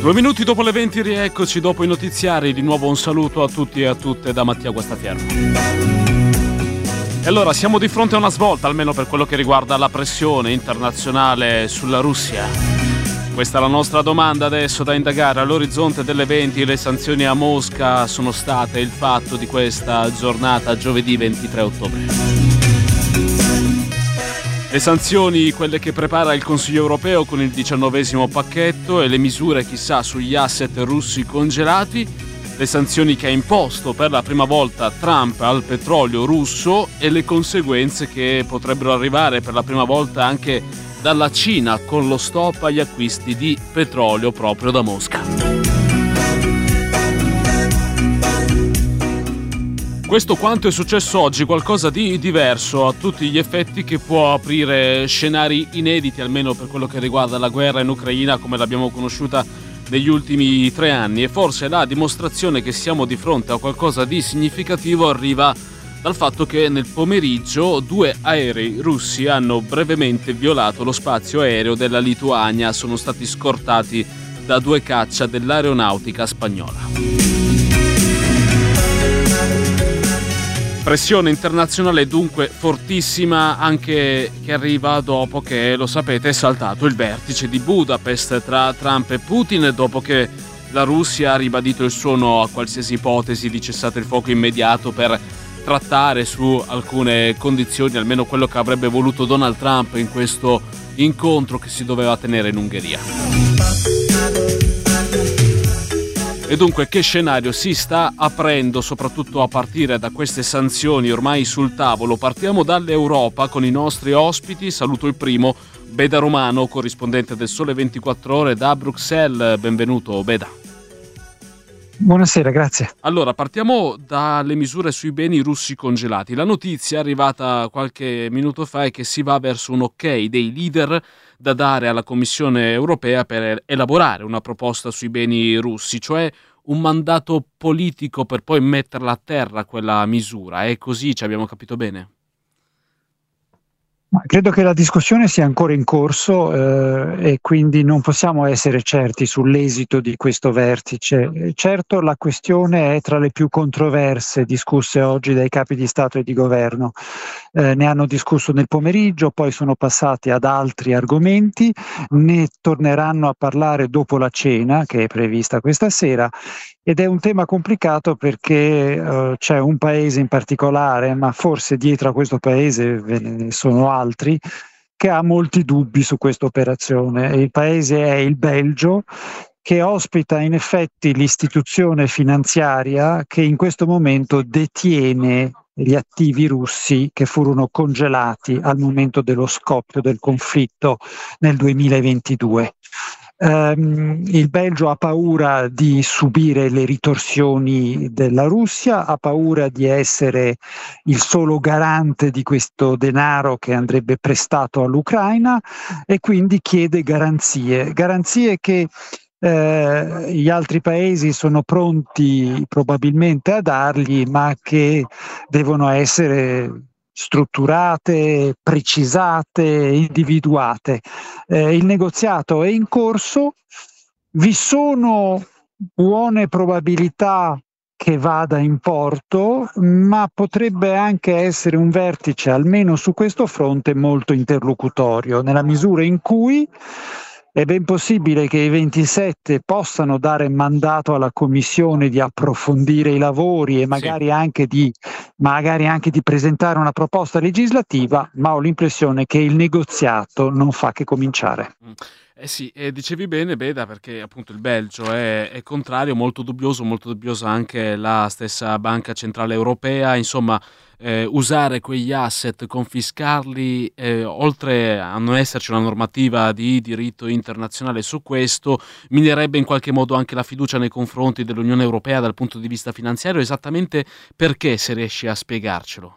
2 minuti dopo le 20 rieccoci dopo i notiziari. Di nuovo un saluto a tutti e a tutte da Mattia Guastaferro. E allora siamo di fronte a una svolta, almeno per quello che riguarda la pressione internazionale sulla Russia. Questa è la nostra domanda adesso da indagare. All'orizzonte delle 20 le sanzioni a Mosca sono state il fatto di questa giornata, giovedì 23 ottobre. Le sanzioni, quelle che prepara il Consiglio europeo con il 19° pacchetto, e le misure chissà sugli asset russi congelati, le sanzioni che ha imposto per la prima volta Trump al petrolio russo e le conseguenze che potrebbero arrivare per la prima volta anche dalla Cina con lo stop agli acquisti di petrolio proprio da Mosca. Questo quanto è successo oggi, qualcosa di diverso a tutti gli effetti, che può aprire scenari inediti, almeno per quello che riguarda la guerra in Ucraina come l'abbiamo conosciuta negli ultimi 3 anni, e forse la dimostrazione che siamo di fronte a qualcosa di significativo arriva dal fatto che nel pomeriggio 2 aerei russi hanno brevemente violato lo spazio aereo della Lituania, sono stati scortati da 2 caccia dell'aeronautica spagnola. Pressione internazionale dunque fortissima, anche che arriva dopo che, lo sapete, è saltato il vertice di Budapest tra Trump e Putin, dopo che la Russia ha ribadito il suo no a qualsiasi ipotesi di cessate il fuoco immediato per trattare su alcune condizioni, almeno quello che avrebbe voluto Donald Trump in questo incontro che si doveva tenere in Ungheria. E dunque che scenario si sta aprendo, soprattutto a partire da queste sanzioni ormai sul tavolo? Partiamo dall'Europa con i nostri ospiti. Saluto il primo, Beda Romano, corrispondente del Sole 24 Ore da Bruxelles. Benvenuto Beda. Buonasera, grazie. Allora, partiamo dalle misure sui beni russi congelati. La notizia arrivata qualche minuto fa è che si va verso un ok dei leader da dare alla Commissione europea per elaborare una proposta sui beni russi, cioè un mandato politico per poi metterla a terra quella misura. È così, ci abbiamo capito bene? Credo che la discussione sia ancora in corso e quindi non possiamo essere certi sull'esito di questo vertice. Certo, la questione è tra le più controverse discusse oggi dai capi di Stato e di Governo. Ne hanno discusso nel pomeriggio, poi sono passati ad altri argomenti, ne torneranno a parlare dopo la cena che è prevista questa sera. Ed è un tema complicato perché c'è un paese in particolare, ma forse dietro a questo paese ve ne sono altri, che ha molti dubbi su questa operazione. Il paese è il Belgio, che ospita in effetti l'istituzione finanziaria che in questo momento detiene gli attivi russi che furono congelati al momento dello scoppio del conflitto nel 2022. Il Belgio ha paura di subire le ritorsioni della Russia, ha paura di essere il solo garante di questo denaro che andrebbe prestato all'Ucraina e quindi chiede garanzie che gli altri paesi sono pronti probabilmente a dargli, ma che devono essere strutturate, precisate, individuate. Il negoziato è in corso, vi sono buone probabilità che vada in porto, ma potrebbe anche essere un vertice, almeno su questo fronte, molto interlocutorio, nella misura in cui è ben possibile che i 27 possano dare mandato alla Commissione di approfondire i lavori e magari anche di presentare una proposta legislativa, ma ho l'impressione che il negoziato non fa che cominciare. Dicevi bene Beda, perché appunto il Belgio è contrario, molto dubbiosa anche la stessa Banca Centrale Europea, insomma usare quegli asset, confiscarli, oltre a non esserci una normativa di diritto internazionale su questo, minerebbe in qualche modo anche la fiducia nei confronti dell'Unione Europea dal punto di vista finanziario. Esattamente perché, se riesci a spiegarcelo?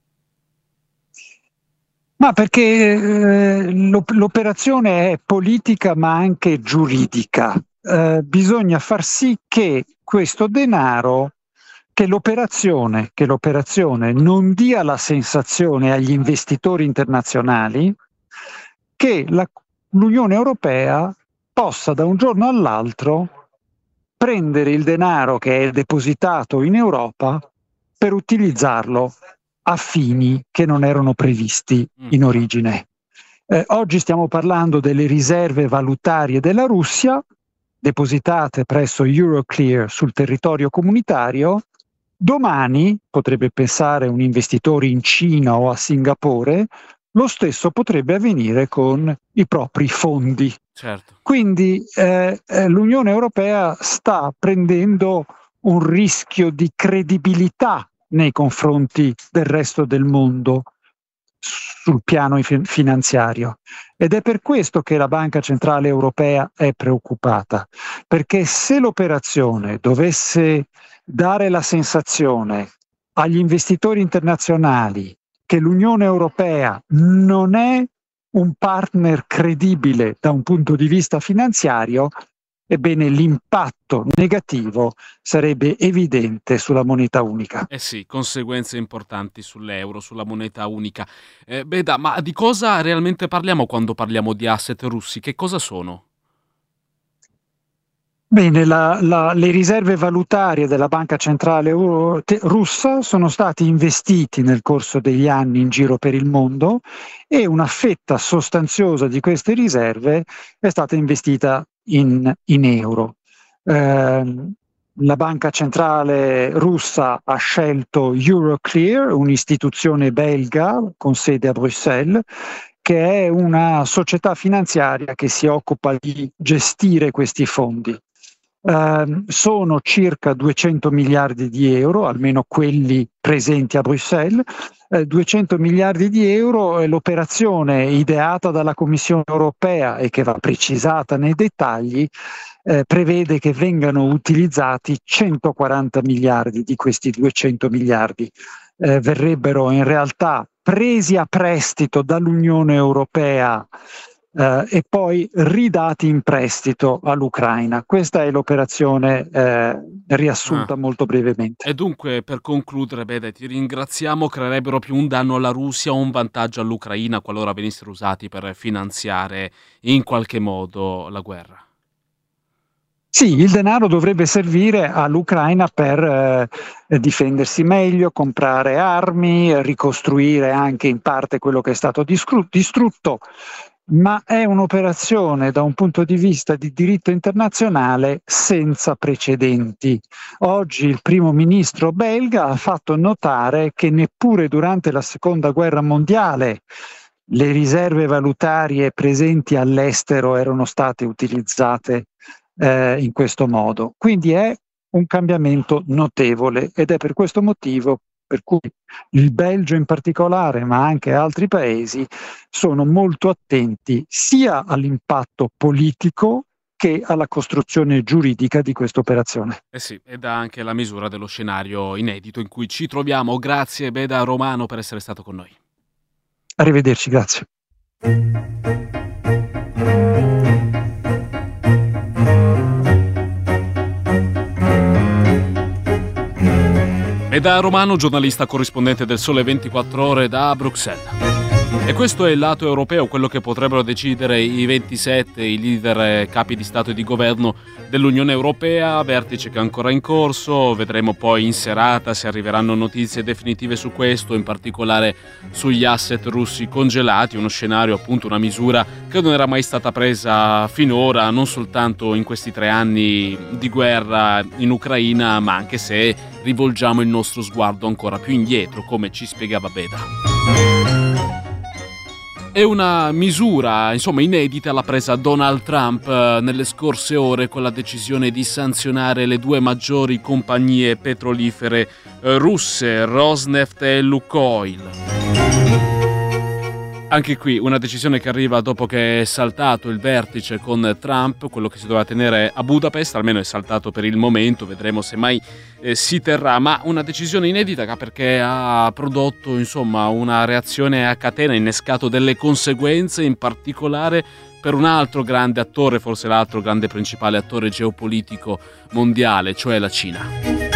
Ma perché l'operazione è politica ma anche giuridica. Bisogna far sì che questo denaro, che l'operazione non dia la sensazione agli investitori internazionali che l'Unione Europea possa da un giorno all'altro prendere il denaro che è depositato in Europa per utilizzarlo a fini che non erano previsti in origine. Oggi stiamo parlando delle riserve valutarie della Russia, depositate presso Euroclear sul territorio comunitario. Domani, potrebbe pensare un investitore in Cina o a Singapore, lo stesso potrebbe avvenire con i propri fondi. Certo. Quindi l'Unione Europea sta prendendo un rischio di credibilità nei confronti del resto del mondo sul piano finanziario, ed è per questo che la Banca Centrale Europea è preoccupata, perché se l'operazione dovesse dare la sensazione agli investitori internazionali che l'Unione Europea non è un partner credibile da un punto di vista finanziario, ebbene l'impatto negativo sarebbe evidente sulla moneta unica. Eh sì, conseguenze importanti sull'euro, sulla moneta unica. Beda, ma di cosa realmente parliamo quando parliamo di asset russi? Che cosa sono? Bene, le riserve valutarie della Banca Centrale russa sono stati investiti nel corso degli anni in giro per il mondo, e una fetta sostanziosa di queste riserve è stata investita in euro. La Banca Centrale russa ha scelto Euroclear, un'istituzione belga con sede a Bruxelles, che è una società finanziaria che si occupa di gestire questi fondi. Sono circa 200 miliardi di euro, almeno quelli presenti a Bruxelles. 200 miliardi di euro è l'operazione ideata dalla Commissione europea e che va precisata nei dettagli. Prevede che vengano utilizzati 140 miliardi di questi 200 miliardi. Verrebbero in realtà presi a prestito dall'Unione Europea e poi ridati in prestito all'Ucraina. Questa è l'operazione riassunta molto brevemente. E dunque, per concludere, Beda, ti ringraziamo, creerebbero più un danno alla Russia o un vantaggio all'Ucraina qualora venissero usati per finanziare in qualche modo la guerra? Sì, il denaro dovrebbe servire all'Ucraina per difendersi meglio, comprare armi, ricostruire anche in parte quello che è stato distrutto, ma è un'operazione da un punto di vista di diritto internazionale senza precedenti. Oggi il primo ministro belga ha fatto notare che neppure durante la Seconda Guerra Mondiale le riserve valutarie presenti all'estero erano state utilizzate in questo modo. Quindi è un cambiamento notevole, ed è per questo motivo per cui il Belgio in particolare, ma anche altri paesi, sono molto attenti sia all'impatto politico che alla costruzione giuridica di questa operazione. Eh sì, ed ha anche la misura dello scenario inedito in cui ci troviamo. Grazie, Beda Romano, per essere stato con noi. Arrivederci, grazie. Beda Romano, giornalista corrispondente del Sole 24 Ore da Bruxelles. E questo è il lato europeo, quello che potrebbero decidere i 27, i leader capi di Stato e di Governo dell'Unione Europea, vertice che è ancora in corso. Vedremo poi in serata se arriveranno notizie definitive su questo, in particolare sugli asset russi congelati, uno scenario, appunto, una misura che non era mai stata presa finora, non soltanto in questi 3 anni di guerra in Ucraina, ma anche se rivolgiamo il nostro sguardo ancora più indietro, come ci spiegava Beda. È una misura, insomma, inedita l'ha presa Donald Trump nelle scorse ore con la decisione di sanzionare le 2 maggiori compagnie petrolifere russe, Rosneft e Lukoil. Anche qui una decisione che arriva dopo che è saltato il vertice con Trump, quello che si doveva tenere a Budapest, almeno è saltato per il momento, vedremo se mai si terrà, ma una decisione inedita perché ha prodotto, insomma, una reazione a catena, innescato delle conseguenze, in particolare per un altro grande attore, forse l'altro grande principale attore geopolitico mondiale, cioè la Cina.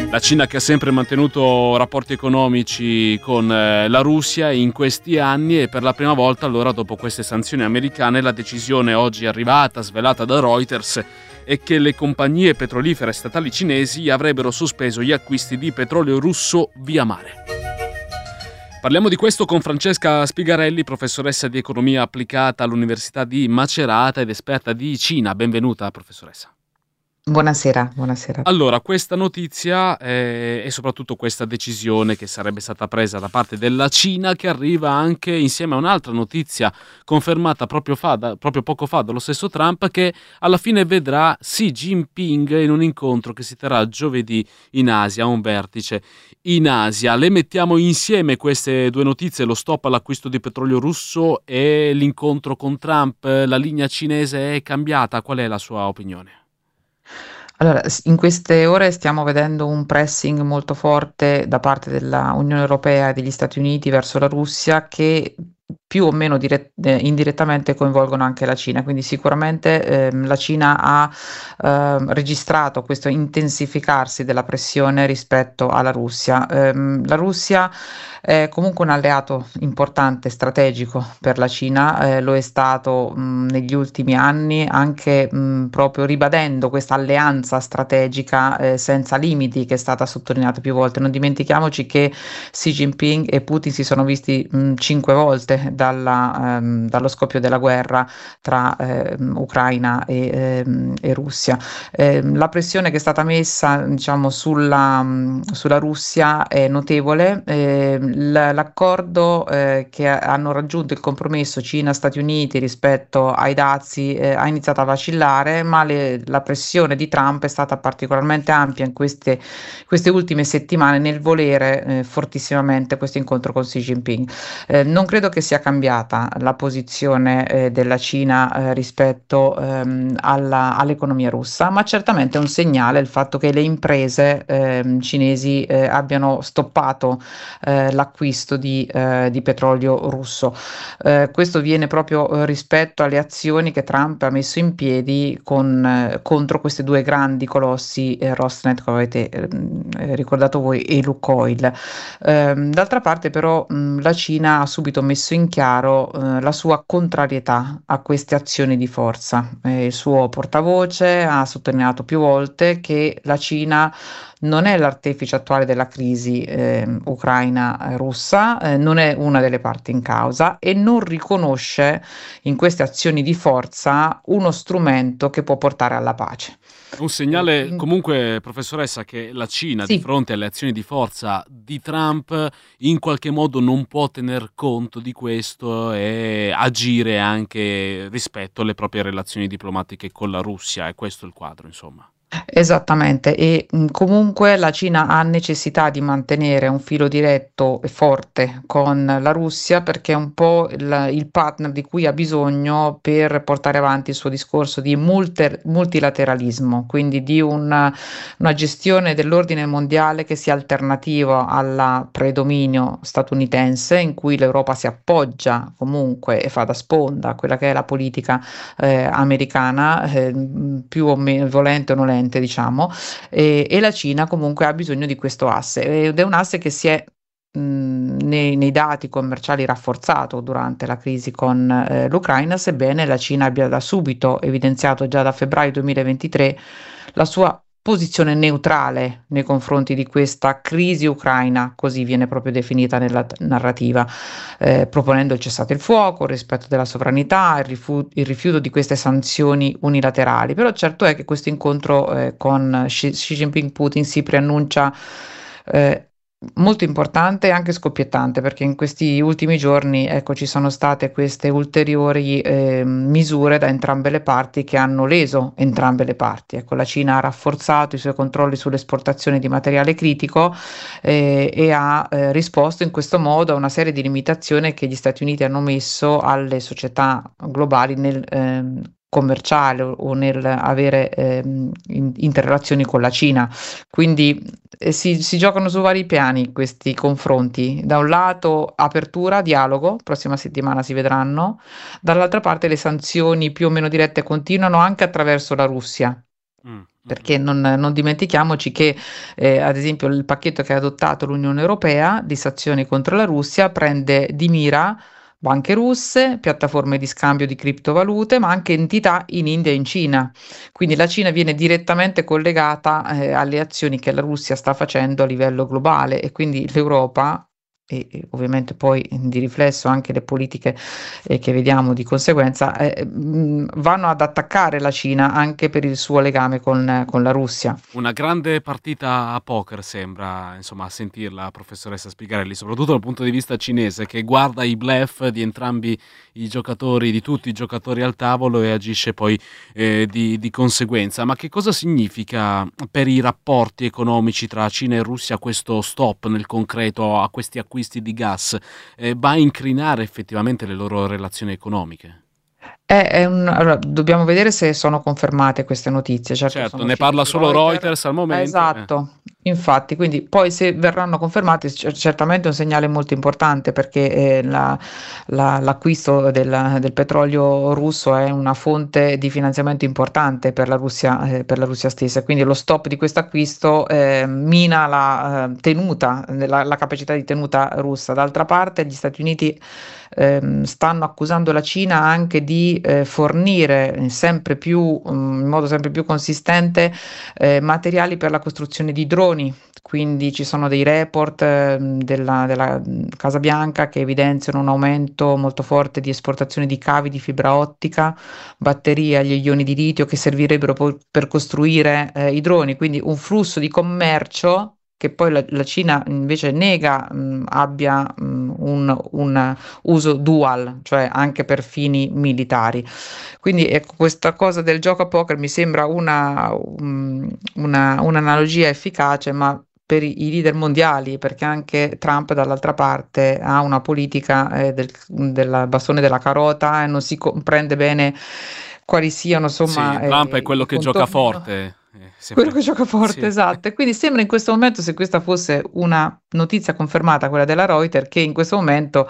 La Cina che ha sempre mantenuto rapporti economici con la Russia in questi anni, e per la prima volta allora dopo queste sanzioni americane la decisione oggi arrivata, svelata da Reuters, è che le compagnie petrolifere statali cinesi avrebbero sospeso gli acquisti di petrolio russo via mare. Parliamo di questo con Francesca Spigarelli, professoressa di economia applicata all'Università di Macerata ed esperta di Cina. Benvenuta, professoressa. Buonasera, buonasera. Allora, questa notizia e soprattutto questa decisione che sarebbe stata presa da parte della Cina, che arriva anche insieme a un'altra notizia confermata proprio poco fa dallo stesso Trump, che alla fine vedrà Xi Jinping in un incontro che si terrà giovedì in Asia, un vertice in Asia. Le mettiamo insieme queste due notizie, lo stop all'acquisto di petrolio russo e l'incontro con Trump. La linea cinese è cambiata, qual è la sua opinione? Allora, in queste ore stiamo vedendo un pressing molto forte da parte della Unione Europea e degli Stati Uniti verso la Russia, che più o meno indirettamente coinvolgono anche la Cina, quindi sicuramente la Cina ha registrato questo intensificarsi della pressione rispetto alla Russia. La Russia è comunque un alleato importante, strategico per la Cina, lo è stato negli ultimi anni, anche proprio ribadendo questa alleanza strategica senza limiti, che è stata sottolineata più volte. Non dimentichiamoci che Xi Jinping e Putin si sono visti 5 volte dallo scoppio della guerra tra Ucraina e Russia. La pressione che è stata messa, diciamo, sulla Russia è notevole. L'accordo che hanno raggiunto, il compromesso Cina-Stati Uniti rispetto ai dazi, ha iniziato a vacillare, ma la pressione di Trump è stata particolarmente ampia in queste ultime settimane nel volere fortissimamente questo incontro con Xi Jinping. Non credo che sia cambiata la posizione della Cina rispetto all'economia russa, ma certamente è un segnale il fatto che le imprese cinesi abbiano stoppato l'acquisto di petrolio russo. Questo viene proprio rispetto alle azioni che Trump ha messo in piedi contro questi due grandi colossi, Rosneft, come avete ricordato voi, e Lukoil. D'altra parte però la Cina ha subito messo in chiaro la sua contrarietà a queste azioni di forza. Il suo portavoce ha sottolineato più volte che la Cina non è l'artefice attuale della crisi ucraina-russa, non è una delle parti in causa e non riconosce in queste azioni di forza uno strumento che può portare alla pace. Un segnale comunque, professoressa, che la Cina Sì. Di fronte alle azioni di forza di Trump in qualche modo non può tener conto di questo e agire anche rispetto alle proprie relazioni diplomatiche con la Russia. È questo il quadro, insomma. Esattamente, e comunque la Cina ha necessità di mantenere un filo diretto e forte con la Russia, perché è un po' il partner di cui ha bisogno per portare avanti il suo discorso di multilateralismo, quindi di una gestione dell'ordine mondiale che sia alternativa al predominio statunitense, in cui l'Europa si appoggia comunque e fa da sponda a quella che è la politica americana, più o meno volente o nolente, diciamo, e la Cina comunque ha bisogno di questo asse, ed è un asse che si è nei dati commerciali rafforzato durante la crisi con l'Ucraina, sebbene la Cina abbia da subito evidenziato, già da febbraio 2023, la sua posizione neutrale nei confronti di questa crisi ucraina, così viene proprio definita nella narrativa, proponendo il cessate il fuoco, il rispetto della sovranità, il rifiuto di queste sanzioni unilaterali. Però certo è che questo incontro con Xi Jinping Putin si preannuncia molto importante e anche scoppiettante, perché in questi ultimi giorni, ecco, ci sono state queste ulteriori misure da entrambe le parti che hanno leso entrambe le parti. Ecco, la Cina ha rafforzato i suoi controlli sull'esportazione di materiale critico e ha risposto in questo modo a una serie di limitazioni che gli Stati Uniti hanno messo alle società globali nel commerciale o nel avere interrelazioni con la Cina. Quindi si giocano su vari piani questi confronti. Da un lato apertura, dialogo, prossima settimana si vedranno, dall'altra parte le sanzioni più o meno dirette continuano anche attraverso la Russia. Perché non dimentichiamoci che ad esempio il pacchetto che ha adottato l'Unione Europea di sanzioni contro la Russia prende di mira banche russe, piattaforme di scambio di criptovalute, ma anche entità in India e in Cina. Quindi la Cina viene direttamente collegata alle azioni che la Russia sta facendo a livello globale, e quindi l'Europa e ovviamente poi di riflesso anche le politiche che vediamo di conseguenza vanno ad attaccare la Cina anche per il suo legame con la Russia. Una grande partita a poker sembra, insomma, a sentirla, professoressa Spigarelli, soprattutto dal punto di vista cinese, che guarda i bluff di entrambi i giocatori, di tutti i giocatori al tavolo, e agisce poi di conseguenza. Ma che cosa significa per i rapporti economici tra Cina e Russia questo stop nel concreto a questi acquisti di gas? Va a incrinare effettivamente le loro relazioni economiche? Allora, dobbiamo vedere se sono confermate queste notizie. Certo, sono ne uscite parla su solo Reuters al momento. Esatto, infatti, quindi poi se verranno confermate certamente è un segnale molto importante, perché l'acquisto del petrolio russo è una fonte di finanziamento importante per la Russia stessa, quindi lo stop di questo acquisto mina la tenuta, la capacità di tenuta russa. D'altra parte gli Stati Uniti stanno accusando la Cina anche di fornire in modo sempre più consistente materiali per la costruzione di droni. Quindi ci sono dei report della Casa Bianca che evidenziano un aumento molto forte di esportazione di cavi di fibra ottica, batterie agli ioni di litio che servirebbero per costruire i droni, quindi un flusso di commercio che poi la Cina invece nega abbia un uso dual, cioè anche per fini militari. Quindi ecco, questa cosa del gioco a poker mi sembra un'analogia efficace, ma per i leader mondiali, perché anche Trump dall'altra parte ha una politica del bastone della carota e non si comprende bene quali siano, insomma, sì, Trump è quello che gioca forte. Quello che gioca forte, sì. Esatto. E quindi sembra in questo momento, se questa fosse una notizia confermata, quella della Reuters, che in questo momento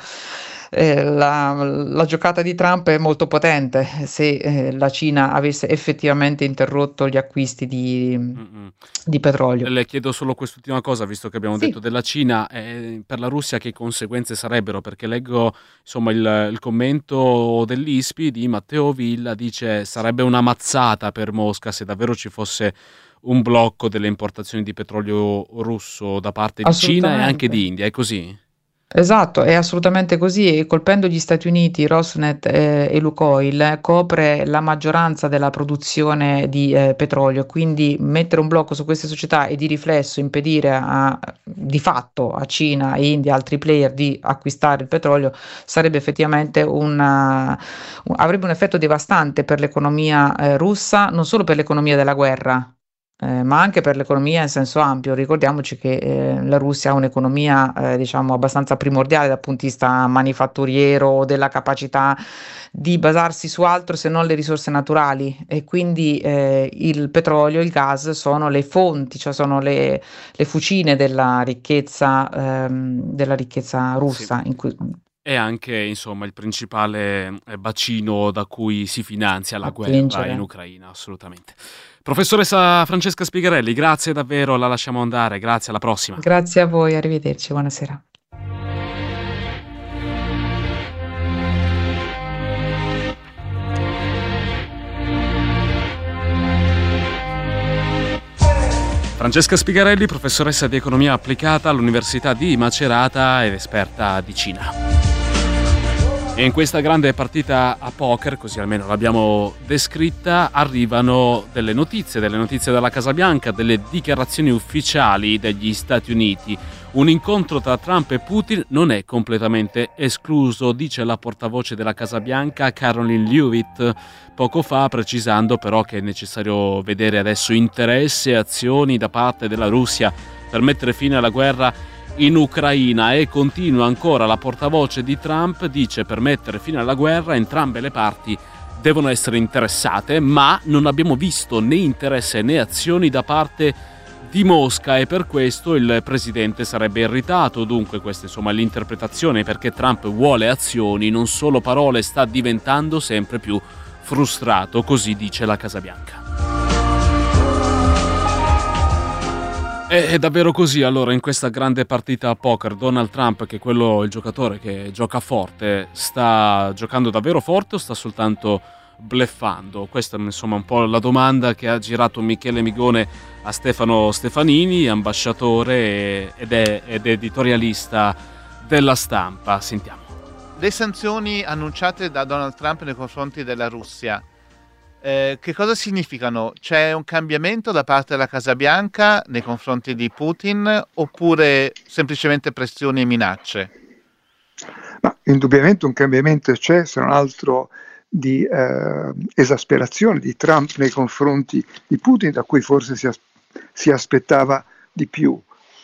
la giocata di Trump è molto potente se la Cina avesse effettivamente interrotto gli acquisti di petrolio. Le chiedo solo quest'ultima cosa, visto che abbiamo detto della Cina, per la Russia che conseguenze sarebbero? Perché leggo insomma il commento dell'ISPI di Matteo Villa, dice sarebbe una mazzata per Mosca se davvero ci fosse un blocco delle importazioni di petrolio russo da parte di Cina e anche di India, è così? Esatto, è assolutamente così, e colpendo gli Stati Uniti, Rosneft e Lukoil copre la maggioranza della produzione di petrolio, quindi mettere un blocco su queste società e di riflesso impedire di fatto a Cina, India e altri player di acquistare il petrolio sarebbe effettivamente avrebbe un effetto devastante per l'economia russa, non solo per l'economia della guerra, ma anche per l'economia in senso ampio. Ricordiamoci che la Russia ha un'economia diciamo abbastanza primordiale dal punto di vista manifatturiero, della capacità di basarsi su altro se non le risorse naturali, e quindi il petrolio, il gas sono le fonti, cioè sono le fucine della ricchezza russa. Sì. È anche, insomma, il principale bacino da cui si finanzia la guerra in Ucraina, assolutamente. Professoressa Francesca Spigarelli, grazie davvero, la lasciamo andare, grazie, alla prossima. Grazie a voi, arrivederci, buonasera. Francesca Spigarelli, professoressa di economia applicata all'Università di Macerata ed esperta di Cina. E in questa grande partita a poker, così almeno l'abbiamo descritta, arrivano delle notizie dalla Casa Bianca, delle dichiarazioni ufficiali degli Stati Uniti. Un incontro tra Trump e Putin non è completamente escluso, dice la portavoce della Casa Bianca Caroline Leavitt poco fa, precisando però che è necessario vedere adesso interesse e azioni da parte della Russia per mettere fine alla guerra in Ucraina. E continua ancora la portavoce di Trump, dice: per mettere fine alla guerra entrambe le parti devono essere interessate, ma non abbiamo visto né interesse né azioni da parte di Mosca e per questo il presidente sarebbe irritato. Dunque questa insomma è l'interpretazione, perché Trump vuole azioni, non solo parole, sta diventando sempre più frustrato, così dice la Casa Bianca. È davvero così allora in questa grande partita a poker Donald Trump, che è il giocatore che gioca forte, sta giocando davvero forte o sta soltanto bluffando? Questa è insomma un po' la domanda che ha girato Michele Migone a Stefano Stefanini, ambasciatore ed editorialista della Stampa. Sentiamo. Le sanzioni annunciate da Donald Trump nei confronti della Russia, che cosa significano? C'è un cambiamento da parte della Casa Bianca nei confronti di Putin oppure semplicemente pressioni e minacce? Ma indubbiamente un cambiamento c'è, se non altro di esasperazione di Trump nei confronti di Putin, da cui forse si aspettava di più.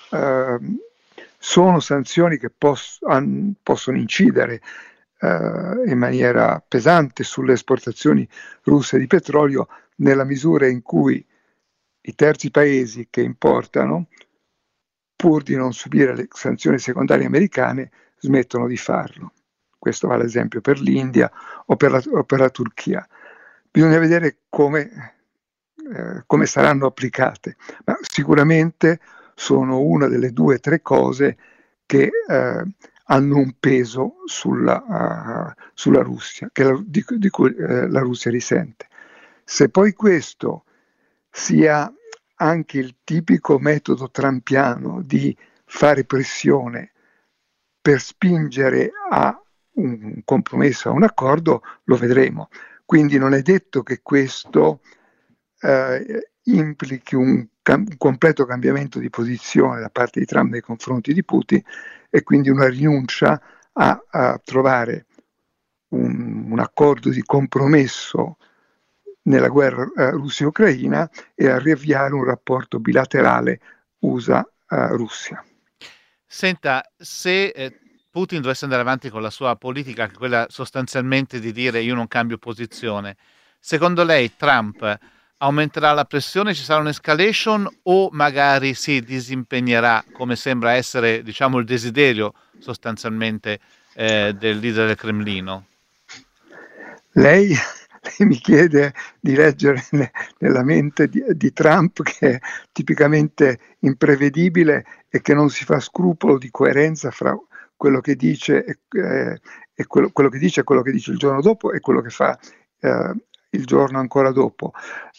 Sono sanzioni che possono incidere in maniera pesante sulle esportazioni russe di petrolio, nella misura in cui i terzi paesi che importano, pur di non subire le sanzioni secondarie americane, smettono di farlo. Questo vale ad esempio per l'India o per la Turchia. Bisogna vedere come saranno applicate, ma sicuramente sono una delle 2 o 3 cose che hanno un peso sulla Russia, di cui la Russia risente. Se poi questo sia anche il tipico metodo trumpiano di fare pressione per spingere a un compromesso, a un accordo, lo vedremo. Quindi non è detto che questo implichi un completo cambiamento di posizione da parte di Trump nei confronti di Putin e quindi una rinuncia a trovare un accordo di compromesso nella guerra Russia-Ucraina e a riavviare un rapporto bilaterale USA-Russia. Senta, se Putin dovesse andare avanti con la sua politica, quella sostanzialmente di dire io non cambio posizione, secondo lei Trump aumenterà la pressione, ci sarà un'escalation o magari si disimpegnerà, come sembra essere, diciamo, il desiderio sostanzialmente del leader del Cremlino? Lei mi chiede di leggere nella mente di Trump, che è tipicamente imprevedibile e che non si fa scrupolo di coerenza fra quello che dice e quello che dice il giorno dopo e quello che fa il giorno ancora dopo.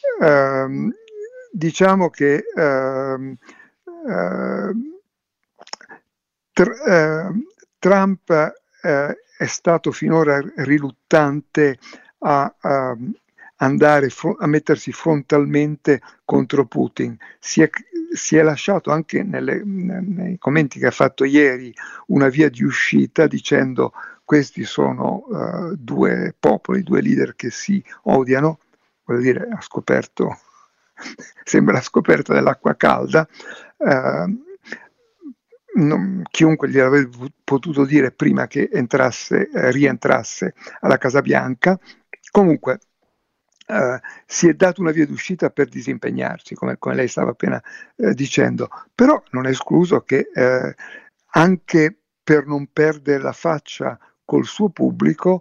Diciamo che Trump è stato finora riluttante a andare a mettersi frontalmente contro Putin. Si è lasciato anche nei commenti che ha fatto ieri una via di uscita dicendo questi sono 2 popoli, 2 leader che si odiano. Voglio dire, sembra la scoperta dell'acqua calda. Chiunque gli avrebbe potuto dire prima che rientrasse alla Casa Bianca. Comunque si è dato una via d'uscita per disimpegnarsi, come lei stava appena dicendo, però non è escluso che anche per non perdere la faccia col suo pubblico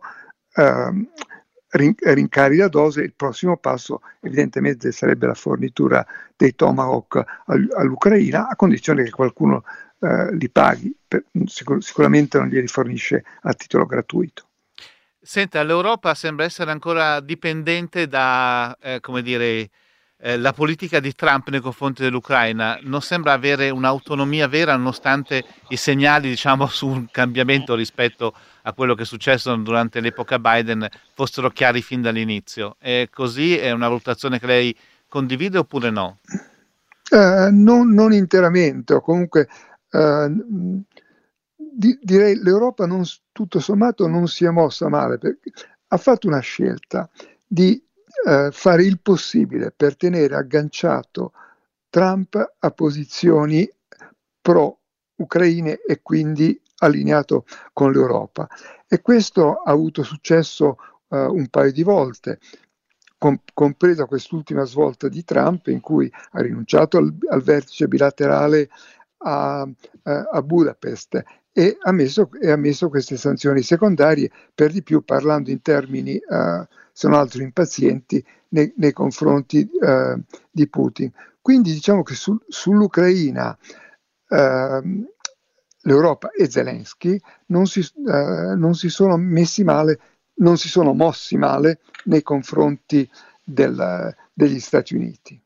rincari la dose. Il prossimo passo evidentemente sarebbe la fornitura dei Tomahawk all'Ucraina, a condizione che qualcuno li paghi, sicuramente non glieli fornisce a titolo gratuito. Senta, l'Europa sembra essere ancora dipendente da, la politica di Trump nei confronti dell'Ucraina. Non sembra avere un'autonomia vera, nonostante i segnali, diciamo, su un cambiamento rispetto a quello che è successo durante l'epoca Biden fossero chiari fin dall'inizio. È così? È una valutazione che lei condivide oppure no? Non interamente, o comunque direi l'Europa tutto sommato non si è mossa male, perché ha fatto una scelta di fare il possibile per tenere agganciato Trump a posizioni pro-ucraine e quindi allineato con l'Europa. E questo ha avuto successo un paio di volte, compresa quest'ultima svolta di Trump in cui ha rinunciato al vertice bilaterale a Budapest e ha messo queste sanzioni secondarie, per di più parlando in termini se non altro impazienti, nei confronti di Putin. Quindi diciamo che sull'Ucraina l'Europa e Zelensky non si sono messi male, non si sono mossi male nei confronti degli Stati Uniti.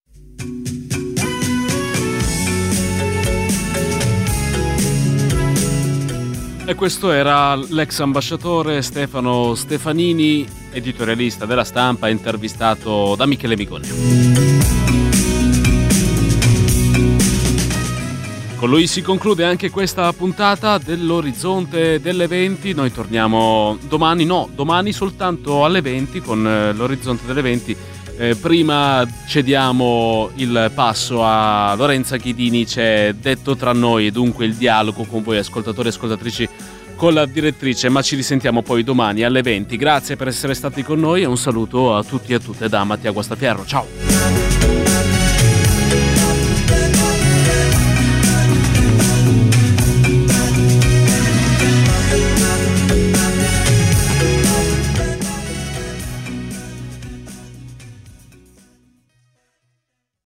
E questo era l'ex ambasciatore Stefano Stefanini, editorialista della Stampa, intervistato da Michele Migoni. Con lui si conclude anche questa puntata dell'Orizzonte delle 20. Noi torniamo domani soltanto alle 20 con l'Orizzonte delle 20. Prima cediamo il passo a Lorenza Chidini, c'è Detto tra noi e dunque il dialogo con voi ascoltatori e ascoltatrici con la direttrice, ma ci risentiamo poi domani alle 20. Grazie per essere stati con noi e un saluto a tutti e a tutte da Mattia Guastaferro. Ciao!